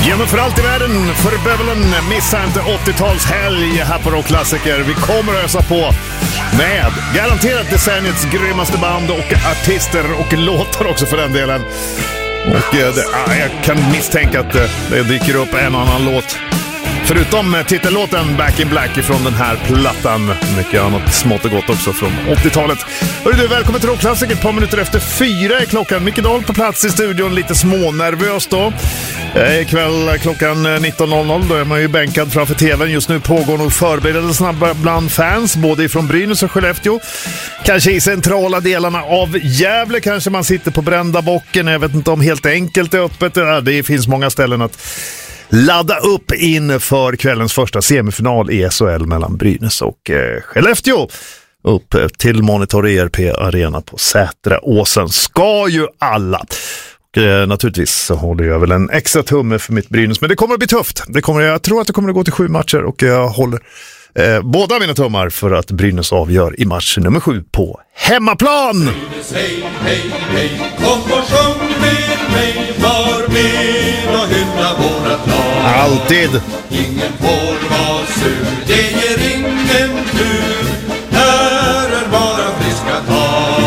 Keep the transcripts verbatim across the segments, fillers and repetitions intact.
Genom för allt i världen för Babylon, missa inte åttio-talshelg här på Rockklassiker. Vi kommer att ösa på med garanterat decenniets grymmaste band och artister och låtar också för den delen. Och det, jag kan misstänka att det dyker upp en annan låt. Förutom titellåten Back in Black från den här plattan. Mycket annat smått och gott också från åttio-talet. Hörru du, välkommen till Rockklassiker. Ett par minuter efter fyra är klockan. Micke Dahl på plats i studion, lite smånervös då. Eh, ikväll klockan nitton noll noll, då är man ju bänkad framför tvn. Just nu pågår nog förberedelserna bland fans, både ifrån Brynäs och Skellefteå. Kanske i centrala delarna av Gävle kanske man sitter på brända bocken. Jag vet inte om helt enkelt är öppet. Ja, det finns många ställen att ladda upp in för kvällens första semifinal i S H L mellan Brynäs och eh, Skellefteå. Upp till Monitor E R P Arena på Sätraåsen ska ju alla. Och eh, naturligtvis så håller jag väl en extra tumme för mitt Brynäs. Men det kommer att bli tufft. Det kommer, jag tror att det kommer att gå till sju matcher och jag håller eh, båda mina tummar för att Brynäs avgör i match nummer sju på hemmaplan. Brynäs, hej, hej, hej, kom och sjung med mig, var med och hylla vårat lag. Alltid. Ingen får vara sur, det ger ingen tur, här är bara friska tag.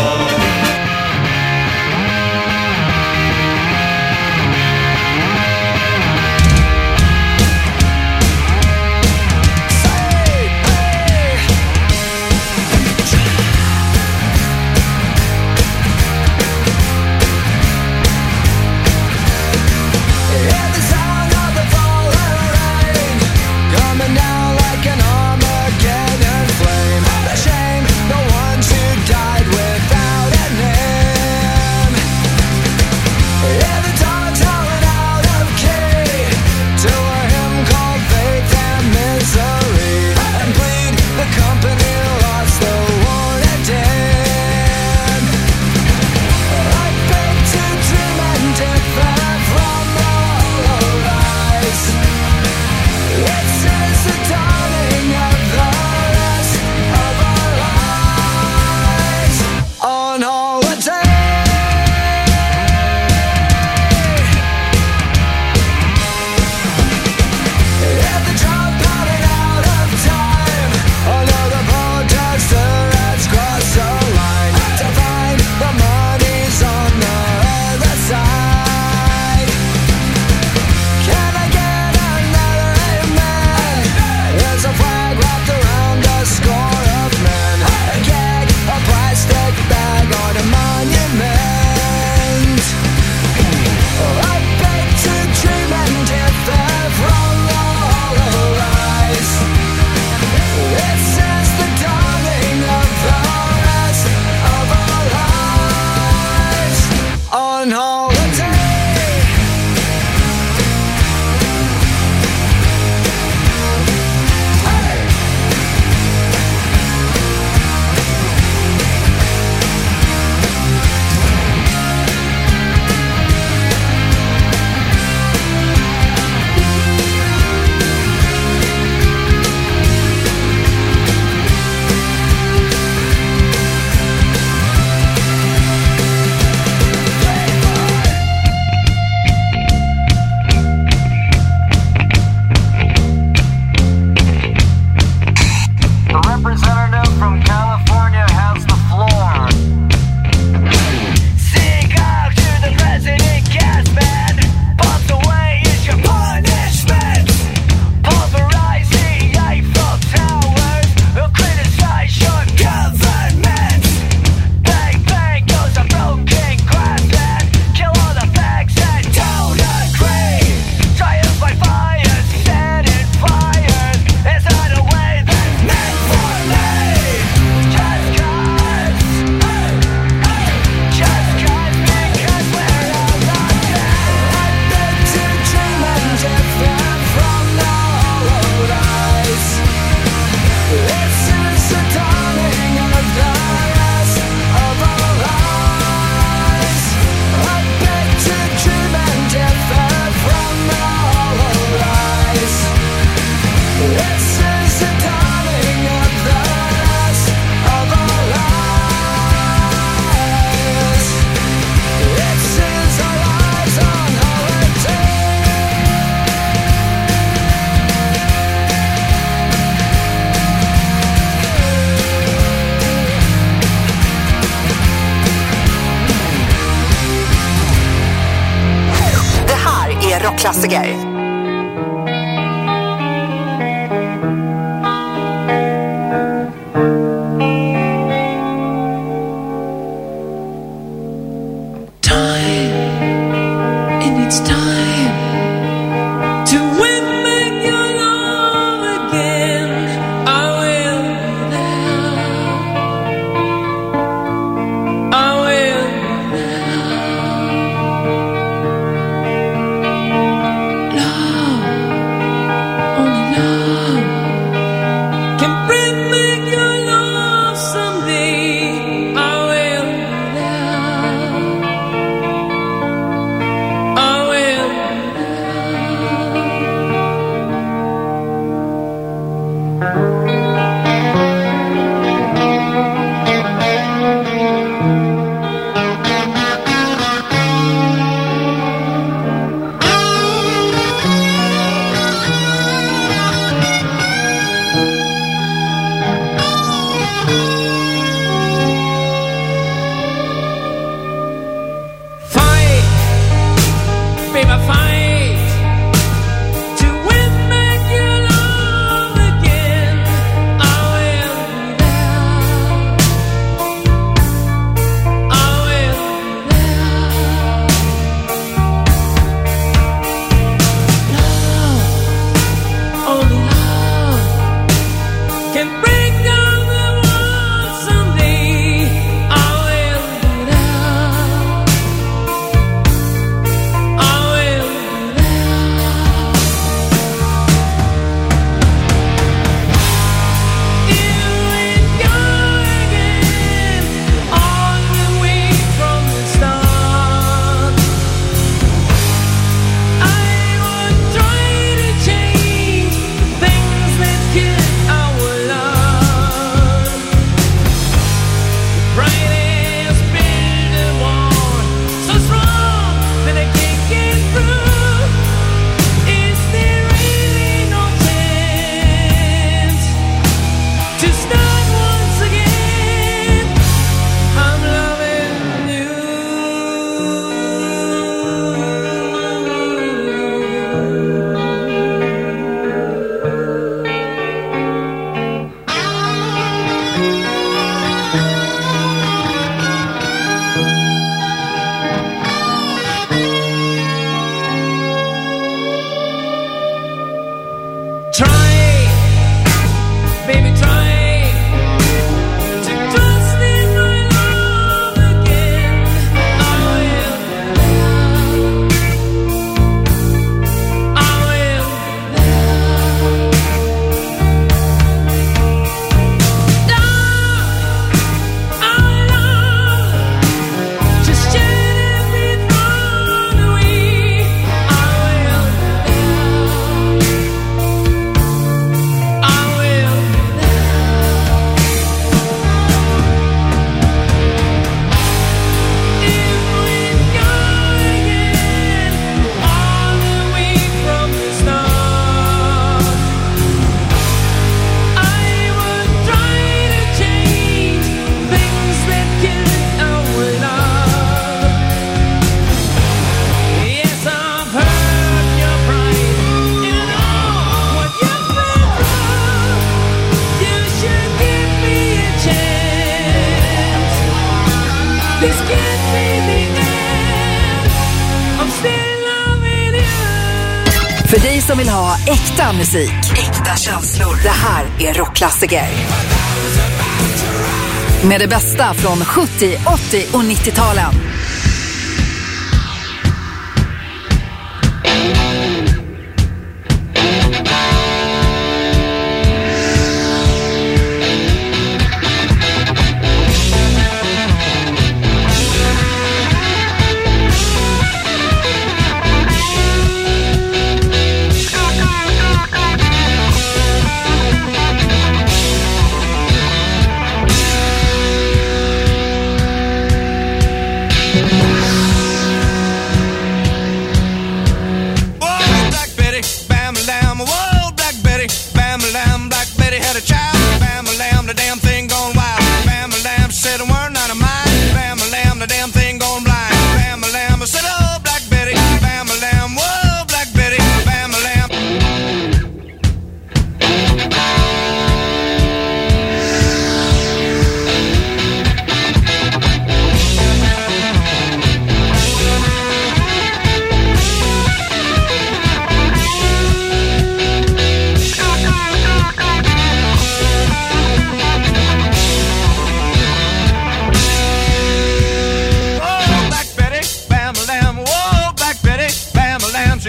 rockklassiker. För dig som vill ha äkta musik, äkta känslor. Det här är rockklassiker. Med det bästa från sjuttio, åttio och nittio-talen.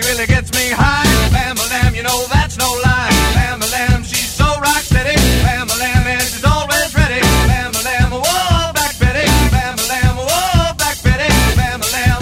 really gets me high. Bam-a-lam, you know that's no lie. Bam-a-lam, she's so rock steady. Bam-a-lam, and she's always ready. Bam-a-lam, whoa, Black Betty. Bam-a-lam, whoa, Black Betty. Bam-a-lam.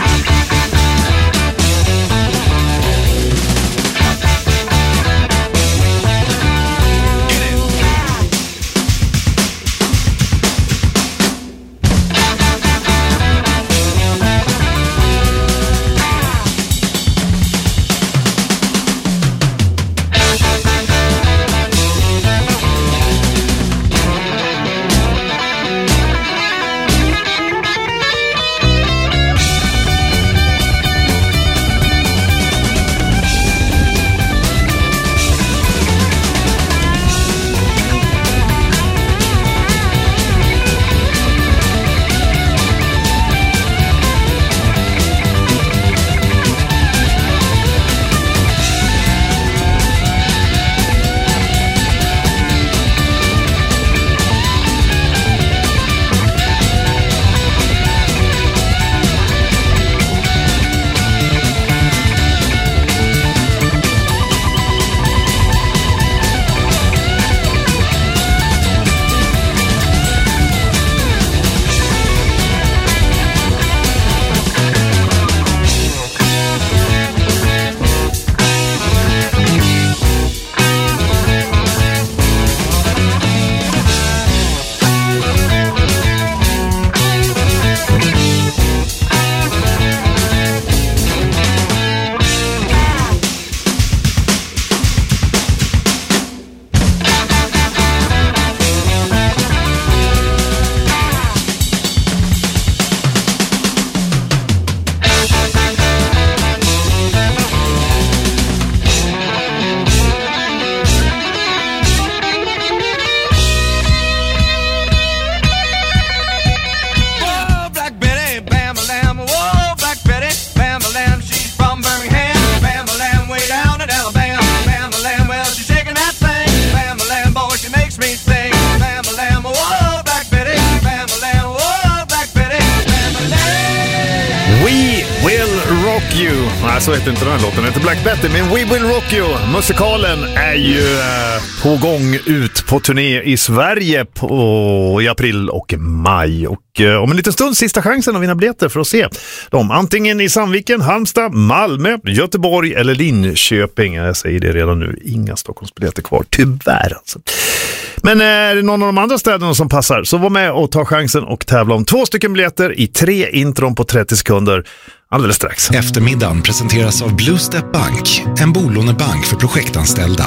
Så heter inte den här låten, den heter Black Betty, men We Will Rock You. Musikalen är ju eh, på gång ut på turné i Sverige på, i april och maj. Och eh, om en liten stund sista chansen att vinna biljetter för att se dem. Antingen i Sandviken, Halmstad, Malmö, Göteborg eller Linköping. Jag säger det redan nu, inga Stockholmsbiljetter kvar, tyvärr alltså. Men är det någon av de andra städerna som passar, så var med och ta chansen och tävla om två stycken biljetter i tre intron på trettio sekunder. Alldeles strax. Eftermiddagen presenteras av Blue Step Bank, en bolånebank för projektanställda.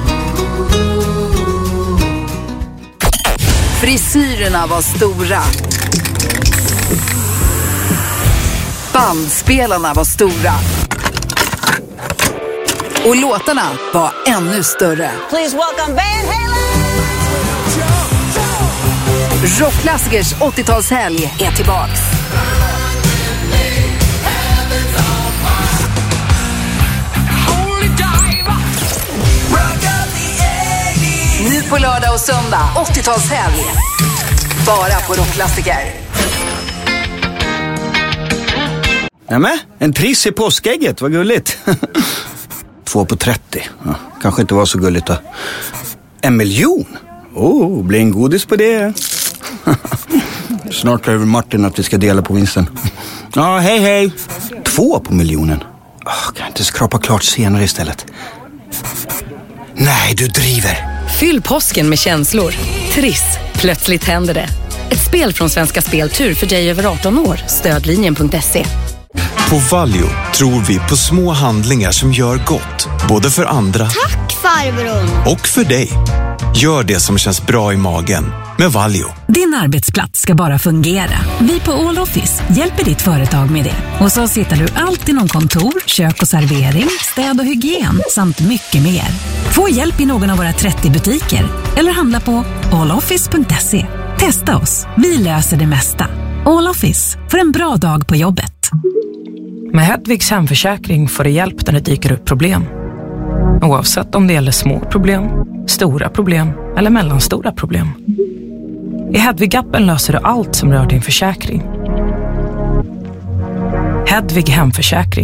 Frisyrerna var stora. Bandspelarna var stora. Och låtarna var ännu större. Please welcome Van Halen! Rockklassikers åttiotalshelg är tillbaks. Nu på lördag och söndag, åttiotalshelg. Bara på Rockklassiker. Nämen, en triss i påskägget, vad gulligt. Två på trettio, ja, kanske inte var så gulligt då. En miljon? Oh, blir en godis på det. Snart över Martin att vi ska dela på vinsten. Ja, hej hej. Två på miljonen. Oh, kan jag inte skrapa klart senare istället? Nej, du driver. Fyll påsken med känslor. Triss, plötsligt händer det. Ett spel från Svenska Speltur för dig över arton år. Stödlinjen punkt se. På Valio tror vi på små handlingar som gör gott, både för andra. Tack farbror! Och för dig. Gör det som känns bra i magen med Valio. Din arbetsplats ska bara fungera. Vi på All Office hjälper ditt företag med det. Och så hittar du allt inom kontor, kök och servering, städ och hygien samt mycket mer. Få hjälp i någon av våra trettio butiker eller handla på all office punkt se. Testa oss, vi löser det mesta. All Office, för en bra dag på jobbet. Med Hedvigs hemförsäkring får du hjälp när det dyker upp problem. Oavsett om det gäller små problem, stora problem eller mellanstora problem. I Hedvig-appen löser du allt som rör din försäkring. Hedvig hemförsäkring.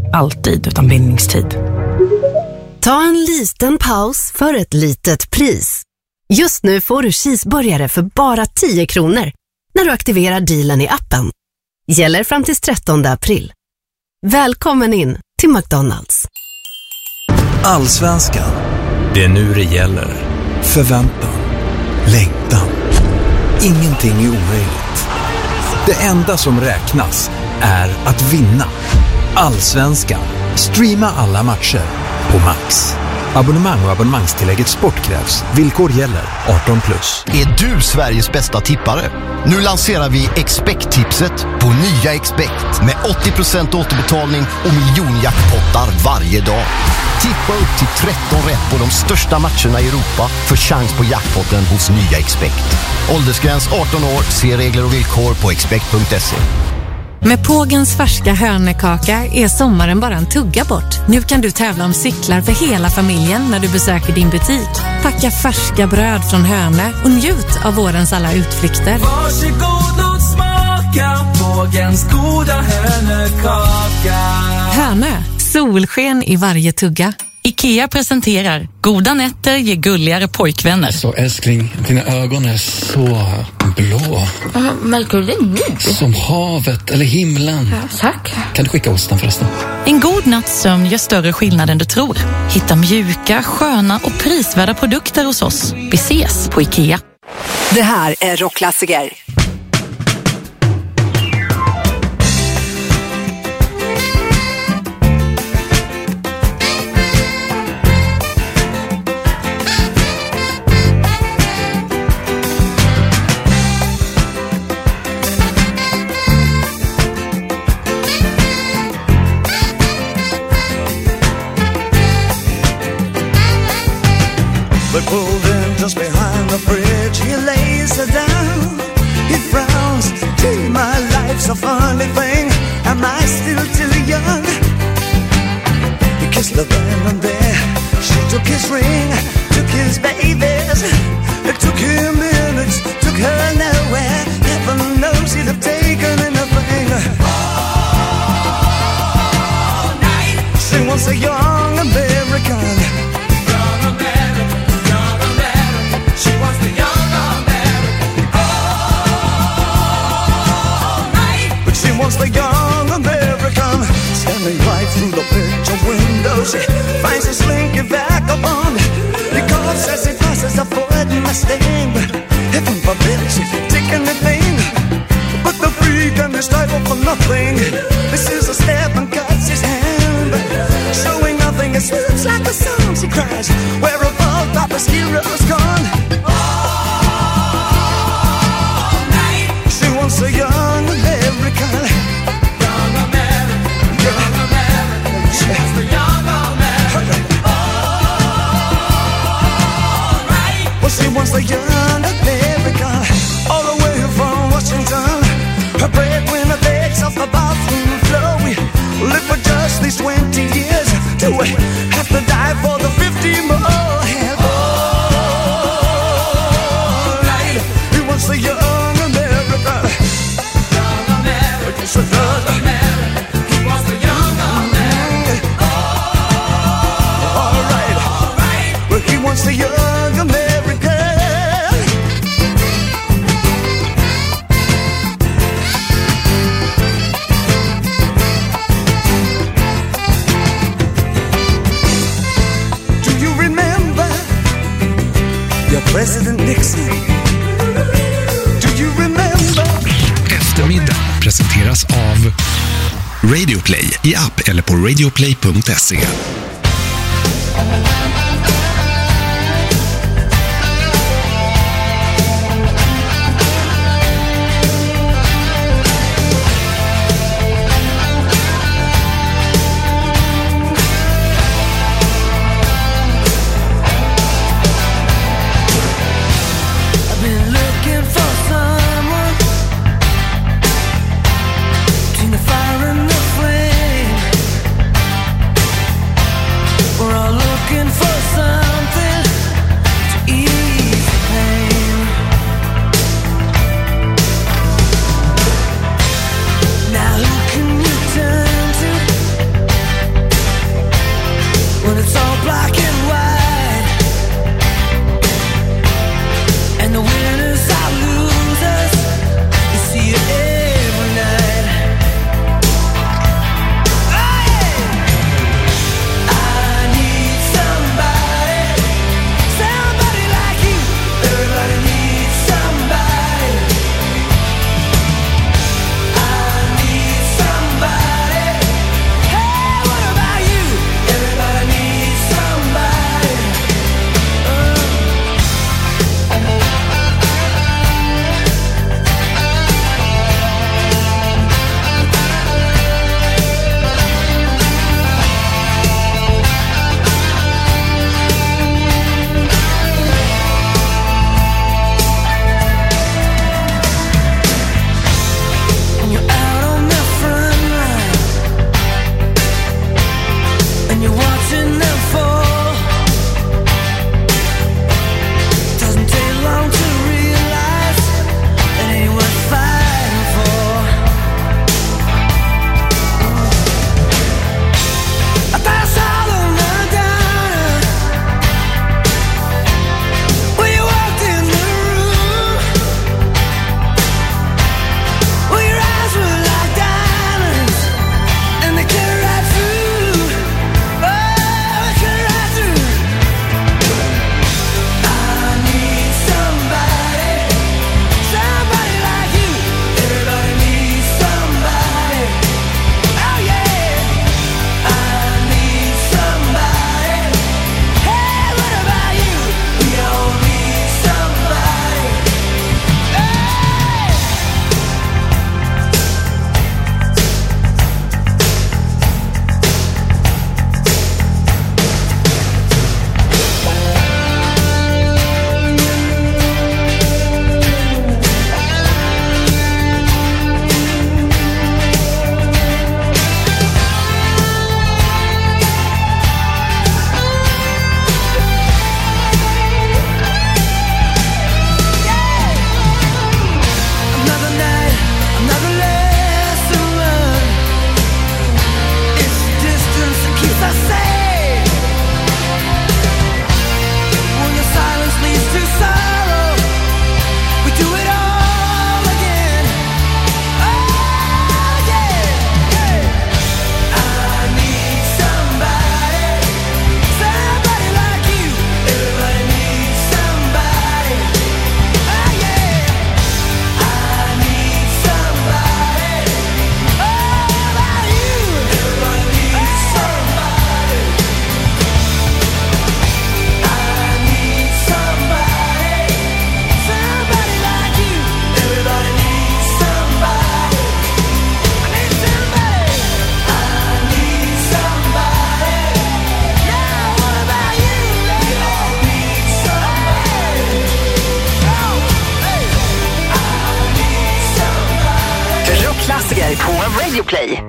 Alltid utan bindningstid. Ta en liten paus för ett litet pris. Just nu får du cheeseburgare för bara tio kronor när du aktiverar dealen i appen. Gäller fram till trettonde april. Välkommen in till McDonald's. Allsvenskan. Det är nu det gäller. Förväntan. Längtan. Ingenting är omöjligt. Det enda som räknas är att vinna. Allsvenskan. Streama alla matcher på Max. Abonnemang och abonnemangstillägget Sport krävs. Villkor gäller. arton plus. Är du Sveriges bästa tippare? Nu lanserar vi Expect-tipset på nya Expect med åttio procent återbetalning och miljonjackpottar varje dag. Tippa upp till tretton rätt på de största matcherna i Europa för chans på jackpotten hos nya Expect. Åldersgräns arton år. Se regler och villkor på expect punkt se. Med Pågens färska hörnekaka är sommaren bara en tugga bort. Nu kan du tävla om cyklar för hela familjen när du besöker din butik. Packa färska bröd från Hörne och njut av vårens alla utflykter. Varsågod, låt smaka Pågens goda hörnekaka. Hörne, solsken i varje tugga. IKEA presenterar Goda nätter ger gulligare pojkvänner. Så älskling, dina ögon är så blå. Märker du nu? Som havet eller himlen. Ja, tack. Kan du skicka osten förresten? En god natts sömn gör större skillnad än du tror. Hitta mjuka, sköna och prisvärda produkter hos oss. Vi ses på IKEA. Det här är Rockklassiker. They pulled in just behind the bridge. He lays her down. He frowns. Gee, my life's a funny thing. Am I still too young? He kissed the band there. She took his ring, took his babies. It took him minutes, took her nowhere. Heaven knows he'd have taken anything. All night. She wants a young American. Wants the young American. Standing right through the picture window, she finds a slinky vagabond. He coughs as he passes a Ford Mustang. Heaven forbid she'd take anything but the freak and his title for nothing. This is a step and cuts his hand, showing nothing. It slips like a song, she cries. Where have all Papa's heroes gone? All night. She wants a young American. Young American. Young American. She wants the young American. All right. Well, she wants the young American. All the way from Washington. Her breadwinner begs off the bathroom floor. We live for just these twenty years. Do we have to die for the fifty more? Hell, all right. He wants the young American. Young American. So young American. He wants the young American. All right. All right. Well, he wants the young American. President Nixon. Do you remember? Eftermiddag presenteras av Radioplay i app eller på radioplay punkt se. Radio Play.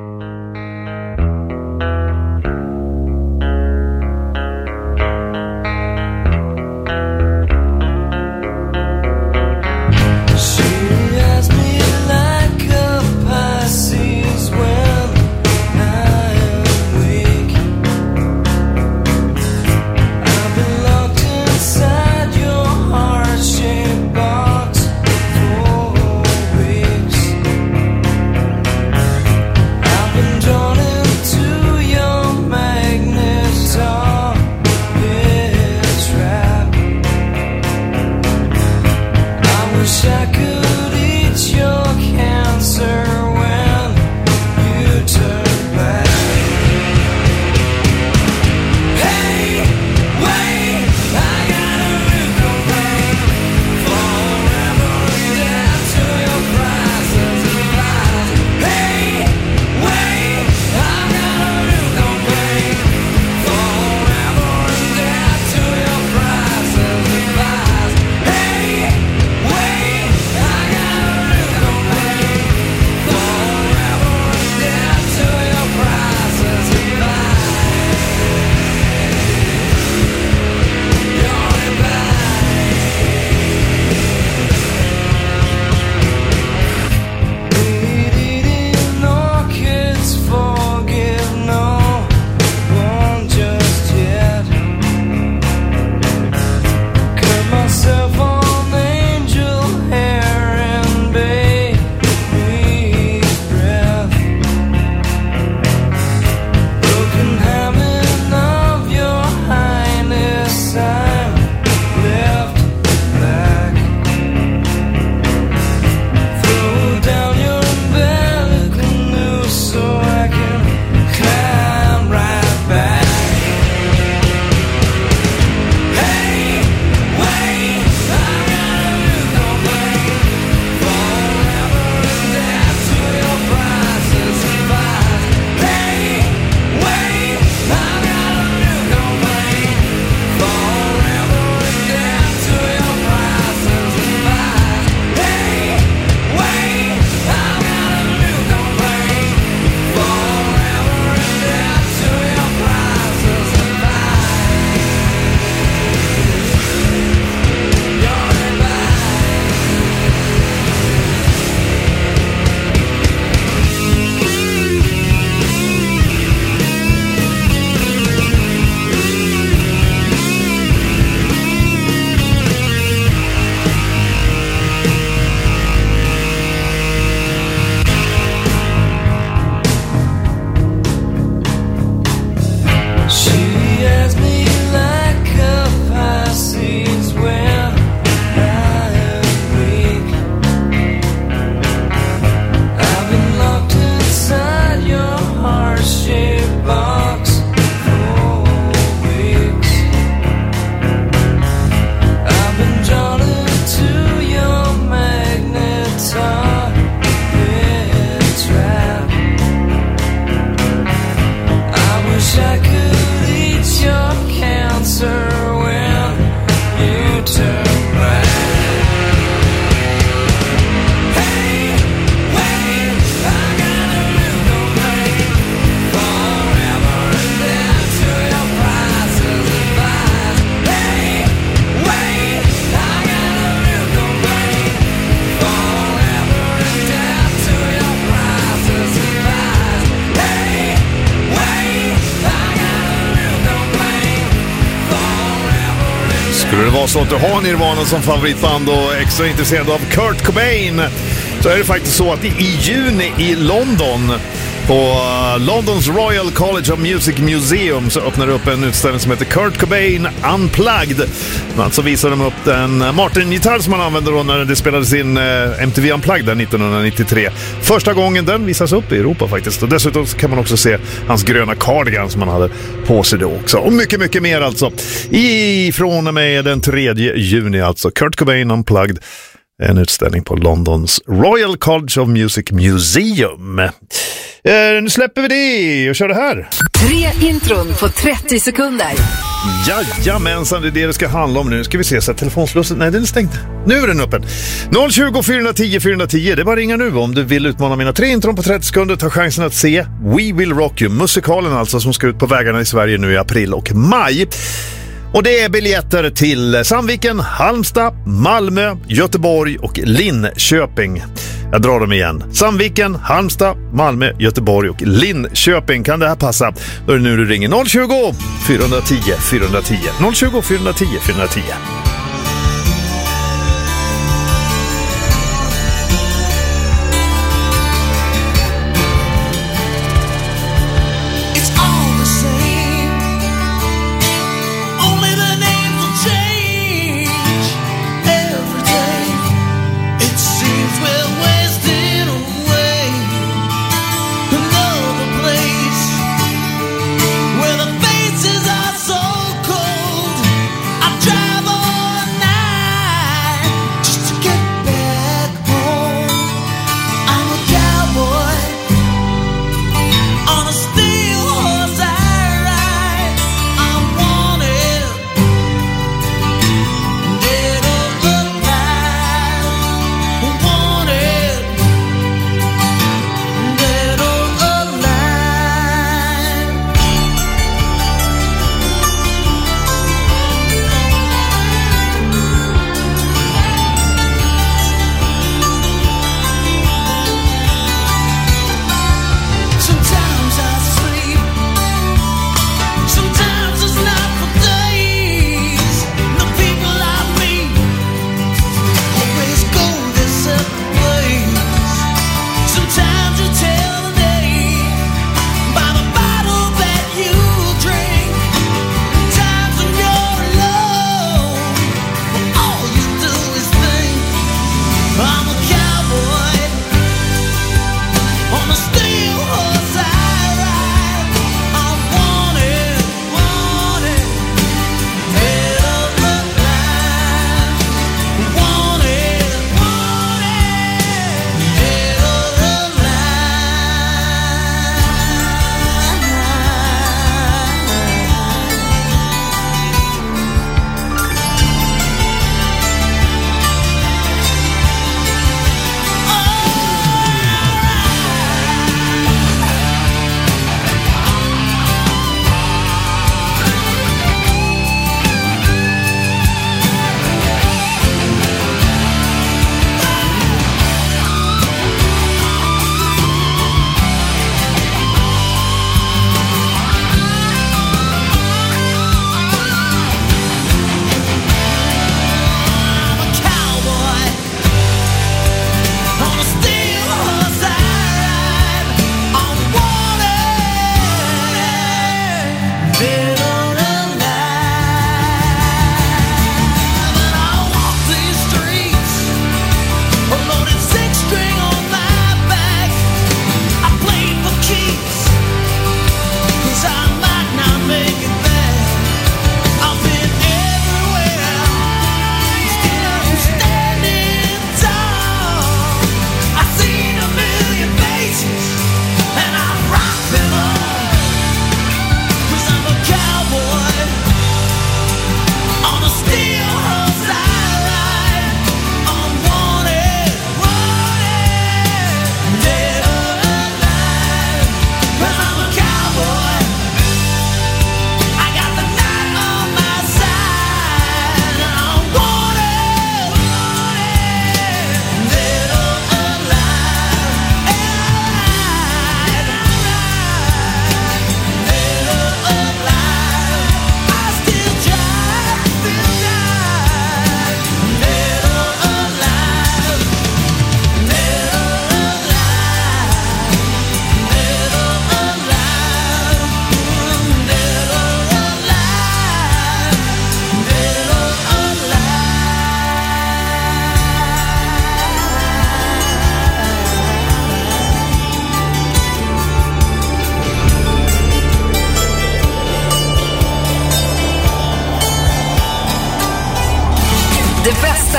Skulle det vara så att du har Nirvana som favoritband och extra intresserad av Kurt Cobain, så är det faktiskt så att i juni i London på Londons Royal College of Music Museum så öppnar det upp en utställning som heter Kurt Cobain Unplugged. Alltså visar de upp den Martin-gitarr som man använde då när det spelades in M T V Unplugged där nittonhundranittiotre. Första gången den visas upp i Europa faktiskt. Och dessutom kan man också se hans gröna cardigan som han hade på sig då också. Och mycket, mycket mer alltså. Ifrån och med den tredje juni alltså. Kurt Cobain Unplugged. En utställning på Londons Royal College of Music Museum. Eh, nu släpper vi det och kör det här. Tre intron på trettio sekunder. Jajamensan, det är det det ska handla om nu. Nu ska vi se så att telefonslussen, nej den är stängd. Nu är den öppen. noll tjugo, fyra tio, fyra tio. Det är bara ringa nu om du vill utmana mina tre intron på trettio sekunder. Ta chansen att se We Will Rock You, musikalen alltså, som ska ut på vägarna i Sverige nu i april och maj. Och det är biljetter till Sandviken, Halmstad, Malmö, Göteborg och Linköping. Jag drar dem igen. Sandviken, Halmstad, Malmö, Göteborg och Linköping. Kan det här passa? Då är det nu du ringer noll tjugo, fyra tio, fyra tio. noll tjugo, fyra tio, fyra tio. Where the faces are so cold, I drive on.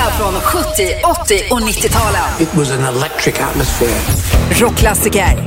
från sjuttio, åttio och nittio-talen. It was an electric atmosphere. Rockklassiker.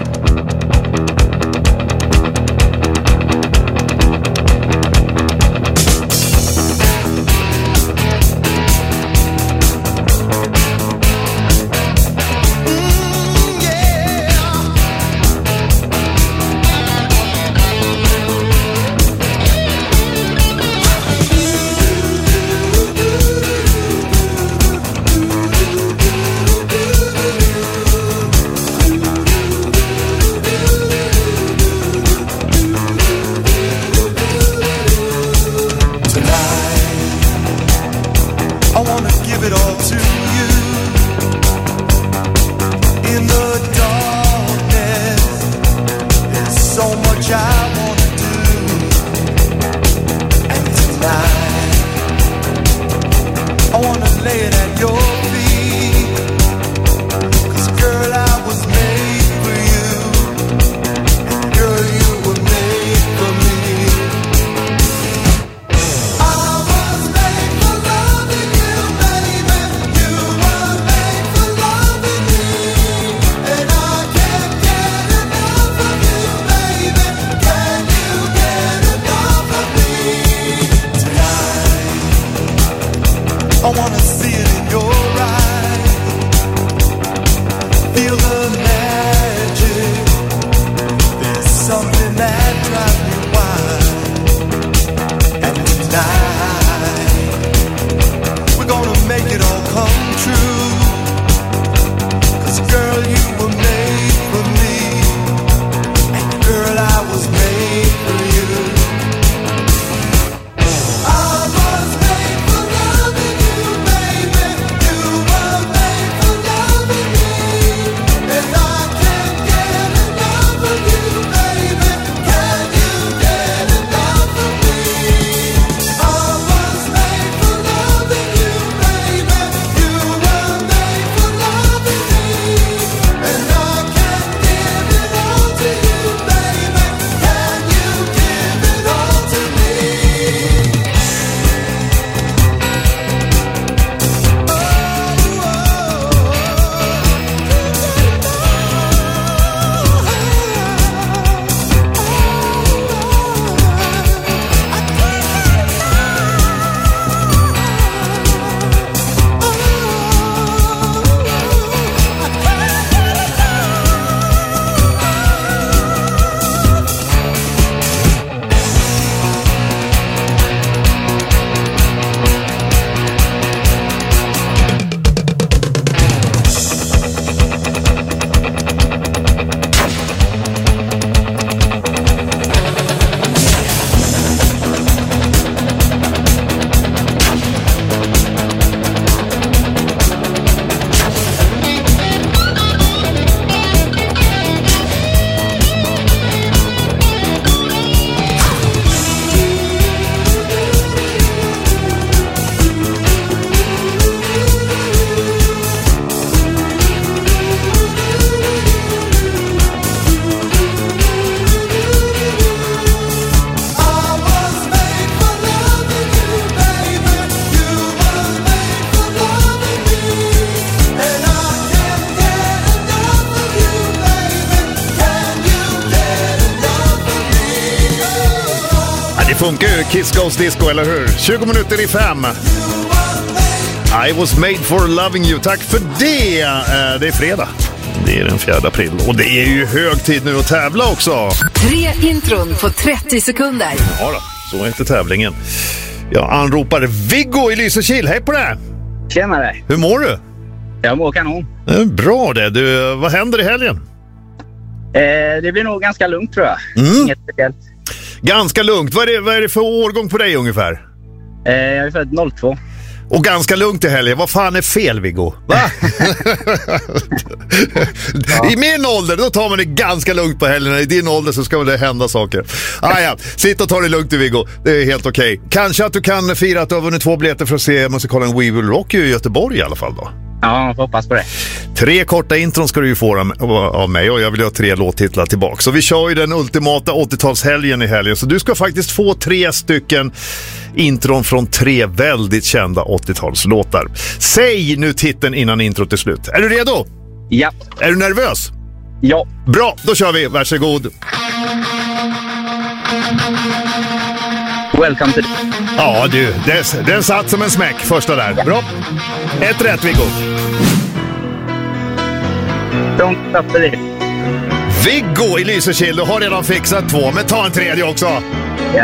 Funkar ju Kiss Goes Disco, eller hur? tjugo minuter i fem. I was made for loving you. Tack för det. Det är fredag. Det är den fjärde april. Och det är ju hög tid nu att tävla också. Tre intron på trettio sekunder. Ja då, så heter tävlingen. Jag anropar Viggo i Lysekil. Hej på det! Tjenare. Hur mår du? Jag mår kanon. Bra det. Du, vad händer i helgen? Eh, det blir nog ganska lugnt, tror jag. Mm. Inget speciellt. Ganska lugnt. Vad är det, vad är det för årgång på dig ungefär? Eh, jag är född noll två. Och ganska lugnt i helgen. Vad fan är fel, Viggo? Va? Ja. I min ålder, då tar man det ganska lugnt på helgerna. I din ålder så ska det hända saker. Ah, ja. Sitt och ta det lugnt, Viggo. Det är helt okej. Okay. Kanske att du kan fira att du har vunnit två biljetter för att se musikalen We Will Rock You i Göteborg i alla fall då. Ja, man får hoppas på det. Tre korta intron ska du ju få av mig och jag vill ha tre låttitlar tillbaka. Så vi kör ju den ultimata åttiotalshelgen i helgen. Så du ska faktiskt få tre stycken intron från tre väldigt kända åttiotalslåtar. Säg nu titeln innan introt är slut. Är du redo? Ja. Är du nervös? Ja. Bra, då kör vi. Varsågod. Welcome to... Ja du, det, den satt som en smäck första där. Bra. Ett rätt, Viggo. Don't stop the day. Viggo i Lysekil, du har redan fixat två, men ta en tredje också. Ja.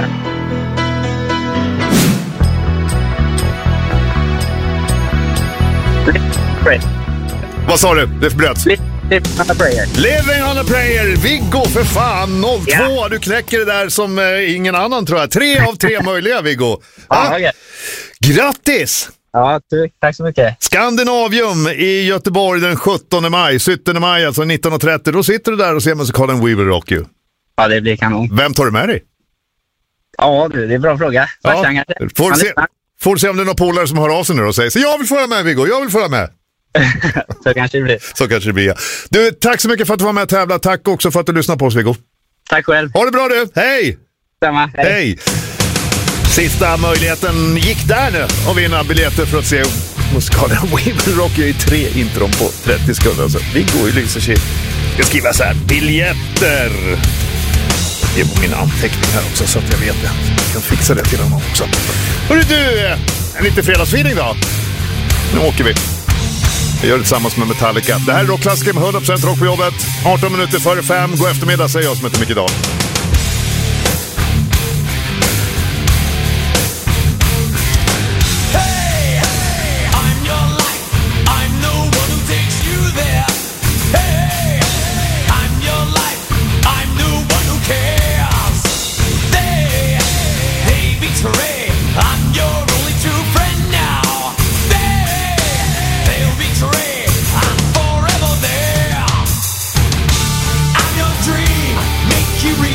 Vad sa du? Det bröts. Living on a prayer. Living on a prayer. Viggo, för fan. noll två. Yeah. Du knäcker det där som eh, ingen annan, tror jag. Tre av tre möjliga, Viggo. Ja, okay. Grattis! Ja, tack så mycket. Skandinavium i Göteborg den sjuttonde maj. sjuttonde maj, alltså nitton trettio. Då sitter du där och ser musikalen We Will Rock You. Ja, det blir kanon. Vem tar du med dig? Ja, du, det är en bra fråga. Ja. Får, se, får se om det är några polare som hör av sig nu och säger så jag vill föra med, Viggo, jag vill föra med. Så kanske det blir. Så kanske det blir, ja. Du, tack så mycket för att du var med och tävla. Tack också för att du lyssnade på oss, Viggo. Tack själv. Ha det bra du, hej! Samma, hej. Hej! Sista möjligheten gick där nu att vinna biljetter för att se musikalen We Will Rock You i tre intron på trettio sekunder. Alltså, Viggo i Lysekil. Jag ska skriva så här, biljetter. Det är på min anteckning här också så att jag vet det. Jag kan fixa det till honom också. Hörru du, en liten fredagsfeeling då. Nu åker vi. Jag gör det tillsammans med Metallica. Det här är rockklassiker med hundra procent rock på jobbet. arton minuter före fem. God eftermiddag säger jag som heter Micke Dahl. You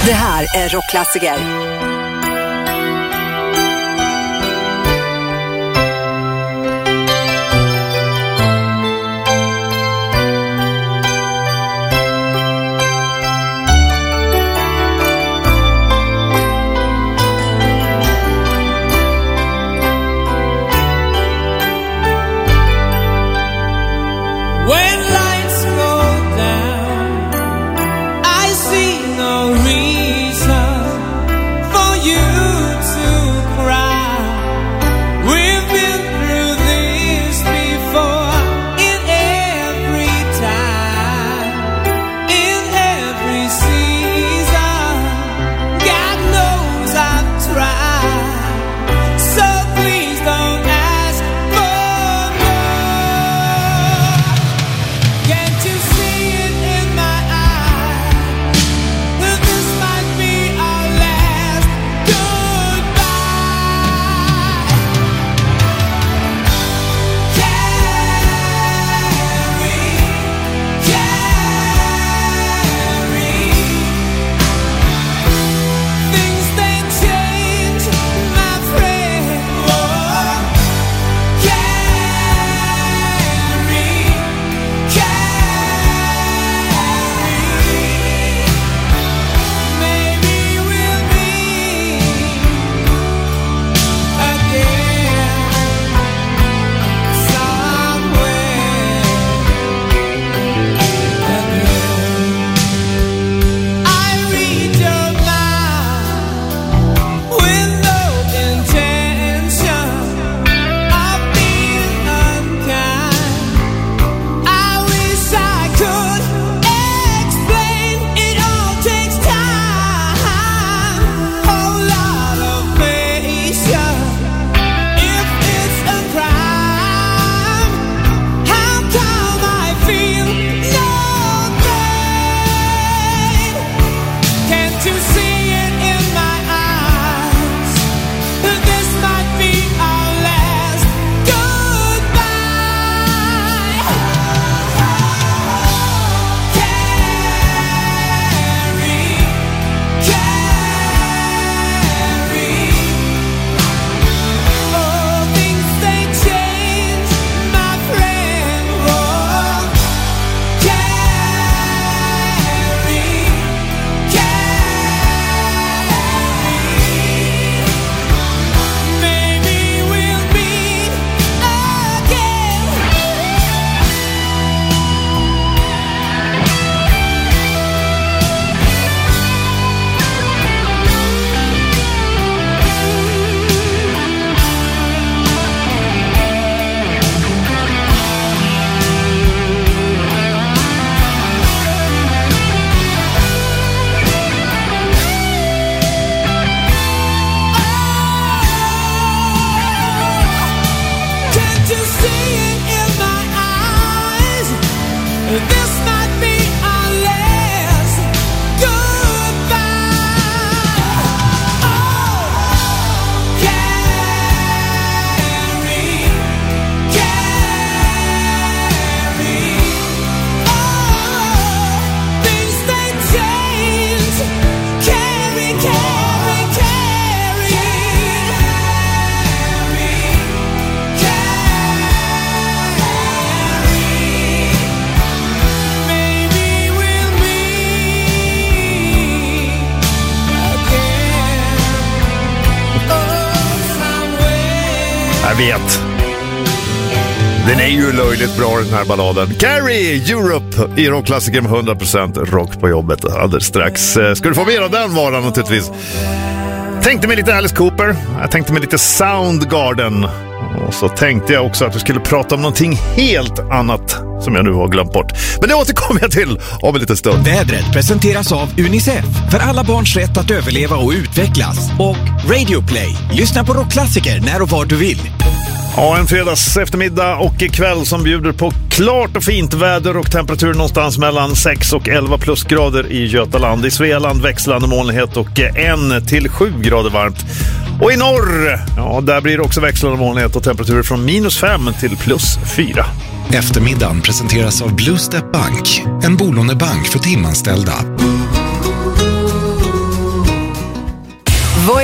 Det här är Rockklassiker. When lights go down, I see no reason for you to cry. We've been through this before, in every time, in every season. God knows I've tried, so please don't ask for more. Can't you see it in my eyes? That this might be our last goodbye. Carry, carry. Things they change, my friend. Oh, carry, carry. Maybe we'll meet again somewhere again. I read your mind with no intention of being unkind. I wish I could explain. It all takes time, whole lot of patience. If it's a crime, how come I feel no pain? Can't you see it in my eyes? That this might be our last goodbye. Carry, carry. Oh, things they change, my friend. Oh, carry, carry. Maybe we'll meet again. Can't you see it in my eyes? This might be our last goodbye. Oh, carry, carry. Oh, things they change. Carry, carry, carry. Maybe we'll meet again. Oh, somewhere. Jag vet. Den är ju löjligt bra, den här balladen. Carry Europe i rockklassiker med hundra procent rock på jobbet alldeles strax. Eh, Ska du få mer av den varan naturligtvis. Tänkte mig lite Alice Cooper. Jag tänkte mig lite Soundgarden. Och så tänkte jag också att vi skulle prata om någonting helt annat som jag nu har glömt bort. Men det återkommer jag till om en liten stund. Vädret presenteras av Unicef för alla barns rätt att överleva och utvecklas. Och Radio Play. Lyssna på rockklassiker när och var du vill. Ja, en fredags eftermiddag och ikväll som bjuder på klart och fint väder och temperatur någonstans mellan sex och elva plusgrader i Götaland. I Svealand växlande molnighet och en till sju grader varmt. Och i norr, ja, där blir det också växlande molnighet och temperaturer från minus fem till plus fyra. Eftermiddagen presenteras av Blue Step Bank, en bolånebank för timanställda.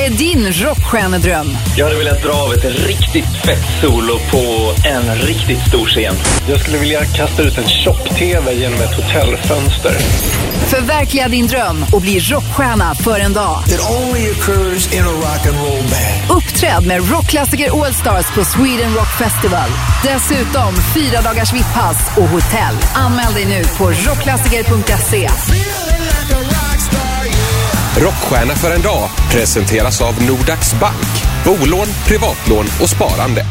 är din rockstjärnedröm? Jag hade velat dra av ett riktigt fett solo på en riktigt stor scen. Jag skulle vilja kasta ut en tjock-tv genom ett hotellfönster. Förverkliga din dröm och bli rockstjärna för en dag. It only occurs in a rock and roll band. Uppträd med rockklassiker All Stars på Sweden Rock Festival. Dessutom fyra dagars V I P-pass och hotell. Anmäl dig nu på rockklassiker punkt se. Rockstjärna för en dag presenteras av Nordax Bank. Bolån, privatlån och sparande.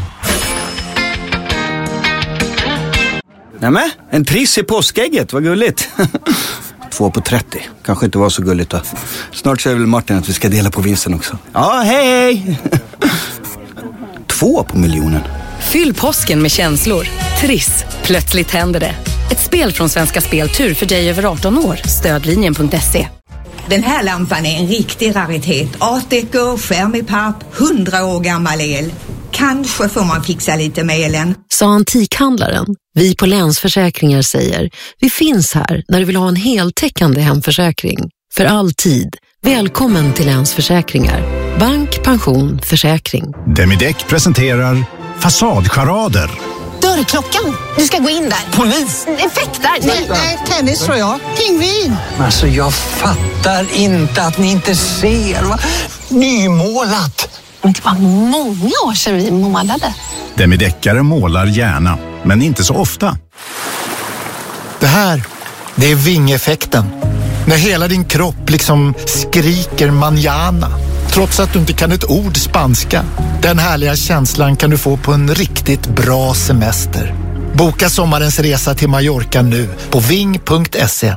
Nämen, en triss i påskägget, vad gulligt. Två på trettio, kanske inte var så gulligt då. Snart säger väl Martin att vi ska dela på vinsten också. Ja, hej hej! Två på miljonen. Fyll påsken med känslor. Triss, plötsligt händer det. Ett spel från Svenska Speltur för dig över arton år. Stödlinjen punkt se. Den här lampan är en riktig raritet. Art deco, skärm i papp, hundra år gammal el. Kanske får man fixa lite med elen. Sa antikhandlaren. Vi på Länsförsäkringar säger, vi finns här när du vill ha en heltäckande hemförsäkring. För all tid. Välkommen till Länsförsäkringar. Bank, pension, försäkring. Demideck presenterar Fasadcharader. Dörrklockan. Du ska gå in där. Polis. Effektar. Nej, tennis tror jag. Pingvin. Alltså jag fattar inte att ni inte ser. Va? Nymålat. Men det var många år sedan vi målade. Demideckare målar gärna, men inte så ofta. Det här, det är vingeffekten. När hela din kropp liksom skriker manjana. Trots att du inte kan ett ord spanska. Den härliga känslan kan du få på en riktigt bra semester. Boka sommarens resa till Mallorca nu på ving punkt se.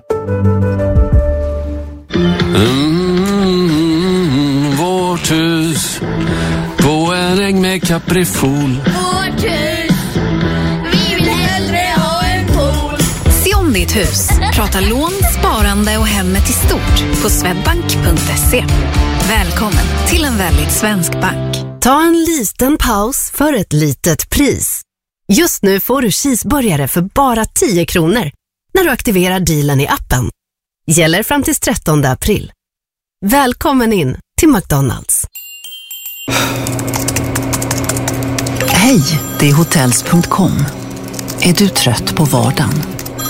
Mm, vårt hus på en äng med kaprifol. Vårt hus, vi vill hellre ha en pool. Se om ditt hus. Prata lån, sparande och hemmet i stort på swedbank punkt se. Välkommen till en väldigt svensk bank. Ta en liten paus för ett litet pris. Just nu får du cheeseburgare för bara tio kronor när du aktiverar dealen i appen. Gäller fram till trettonde april. Välkommen in till McDonalds. Hej, det är hotels punkt com. Är du trött på vardagen?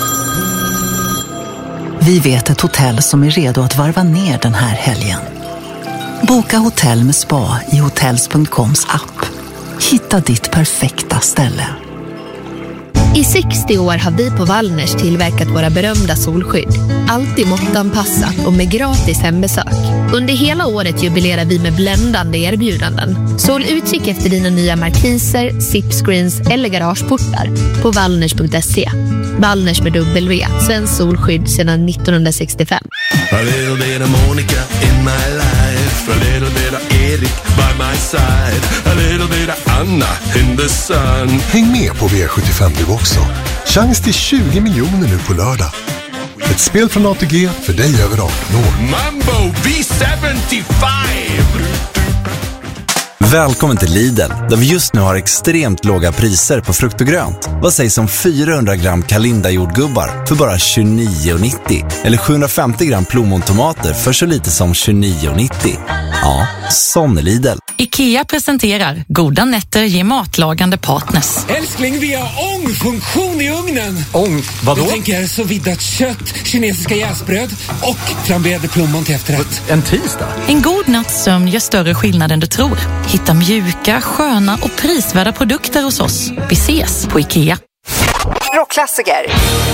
Vi vet ett hotell som är redo att varva ner den här helgen. Boka hotell med spa i hotels punkt coms app. Hitta ditt perfekta ställe. I sextio år har vi på Wallners tillverkat våra berömda solskydd. Alltid måttanpassat och med gratis hembesök. Under hela året jubilerar vi med bländande erbjudanden. Så håll utkik efter dina nya markiser, zipscreens eller garageportar på wallners punkt se. Wallners med W, svensk solskydd sedan nittonhundrasextiofem. A little bit of Monica in my life, a little bit of Erik by my side, a little bit of Anna in the sun. Häng med på V sjuttiofem du också. Chans till tjugo miljoner nu på lördag. Ett spel från A T G för dig över arton år. Mambo V sjuttiofem! Välkommen till Lidl, där vi just nu har extremt låga priser på frukt och grönt. Vad sägs om fyrahundra gram Kalinda jordgubbar för bara tjugonio nittio? Eller sjuhundrafemtio gram plommontomater för så lite som tjugonio nittio? Ja, sån är Lidl. IKEA presenterar goda nätter ger matlagande partners. Älskling, vi har ångfunktion i ugnen. Ång? Vadå? Jag tänker så viddat kött, kinesiska jäsbröd och flamberade plommon till efterrätt. En tisdag? En god natts sömn gör större skillnad än du tror. Hitta mjuka, sköna och prisvärda produkter hos oss. Vi ses på IKEA. Rockklassiker.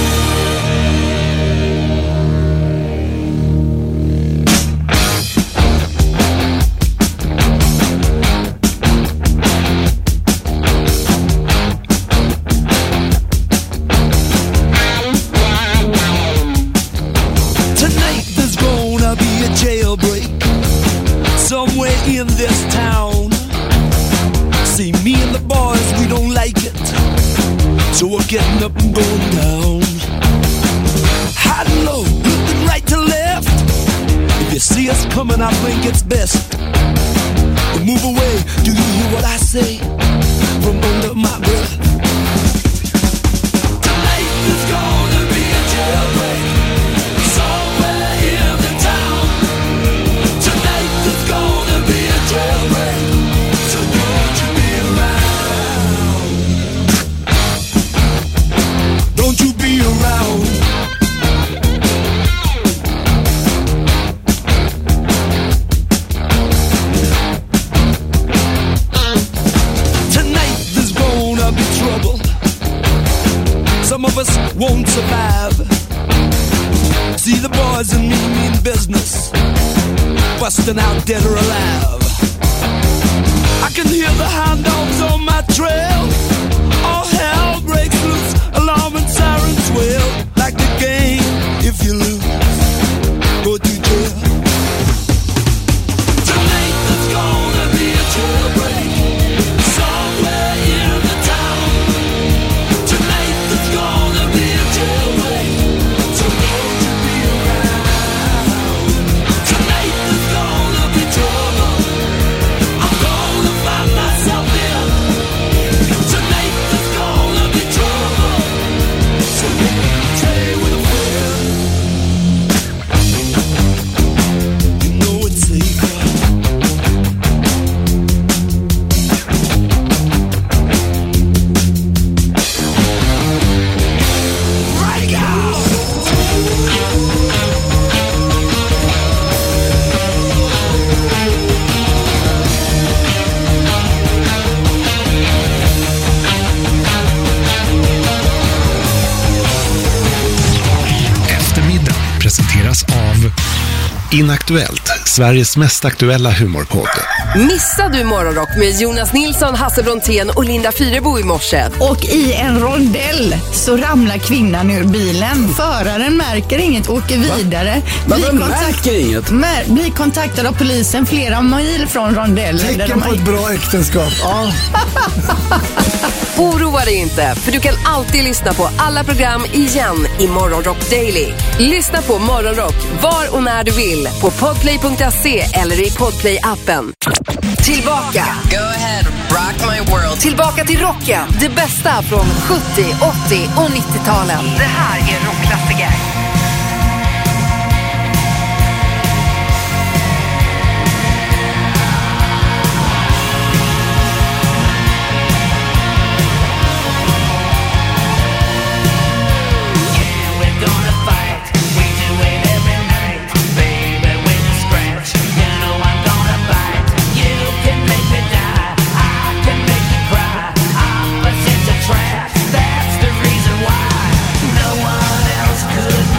Somewhere in this town. See, me and the boys, we don't like it, so we're getting up and going down. High and low, looking right to left. If you see us coming, I think it's best to move away. Do you hear what I say from under my breath? Tonight is gonna be a jailbreak. Somewhere in the town. Tonight is gonna be a jailbreak. some of us won't survive. See the boys and me mean business, busting out dead or alive. I can hear the hound dogs on my trail. All hell breaks loose, alarm and sirens wail. Like the game, if you lose, go to jail. Tonight there's gonna be a jailbreak somewhere in the town. Tonight there's gonna be a jailbreak, so won't you be around? Tonight there's gonna be trouble, I'm gonna find myself here. Tonight there's gonna be trouble, so play with a friend. You know it's safer. Right out. Eftermiddag presenteras av Inaktuellt, Sveriges mest aktuella humorpodd. Missade du Morgonrock med Jonas Nilsson, Hasse Brontén och Linda Fyrebo i morse? Och i en rondell så ramlar kvinnan ur bilen. Föraren märker inget, åker vidare. Men Blir vem kontakt- märker inget? Mär- blir kontaktad av polisen flera mil från rondellen. där Tecken de på har- ett bra äktenskap. Ja. Oroa dig inte, för du kan alltid lyssna på alla program igen i Morgonrock Daily. Lyssna på Morgonrock var och när du vill på podplay punkt se eller i Podplay-appen. Tillbaka. Go ahead, rock my world. Tillbaka till rocken. Det bästa från sjuttio, åttio och nittio-talen. Det här är rockklassiker. That's the reason why no one else could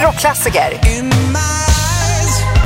rockklassiker.